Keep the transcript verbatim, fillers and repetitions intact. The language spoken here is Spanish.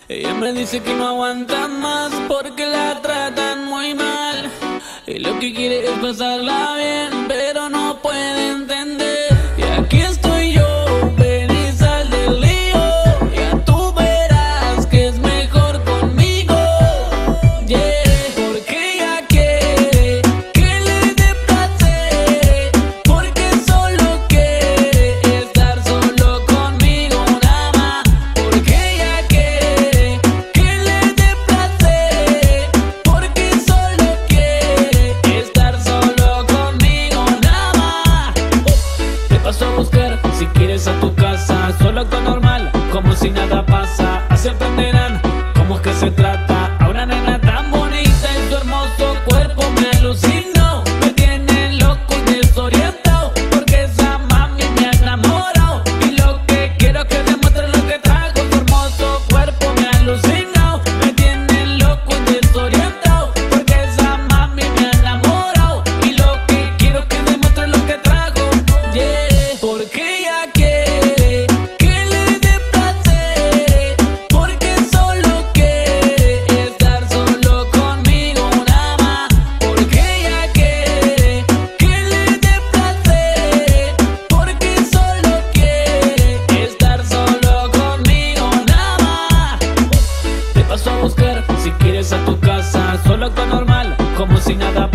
Ella me dice que no aguanta más porque la tratan muy mal y lo que quiere es pasarla bien, pero no puede entender. Y aquí estoy yo, ven y sal del lío, ya tú verás que es mejor conmigo. Yeah, porque ella quiere que le dé placer, porque solo quiere estar solo conmigo nada más. Porque ella quiere que le dé placer, porque solo quiere estar solo conmigo nada más. Te paso a buscar si quieres a tu casa, solo con normal, como si nada pasa. Así aprenderán cómo es que se trata a una nena tan bonita y su hermoso cuerpo me alucinó, me tiene loco y desorientado, porque esa mami me ha enamorado y lo que quiero es que demuestre lo que trajo. Su hermoso cuerpo me alucinó, me tiene loco y desorientado, porque esa mami me ha enamorado y lo que quiero es que demuestre lo que trajo. Yeah, porque ella quiere que le dé placer, porque solo quiere estar solo conmigo nada más. Porque ella quiere que le dé placer, porque solo quiere estar solo conmigo nada más. Te paso a buscar si quieres a tu casa, solo con normal, como si nada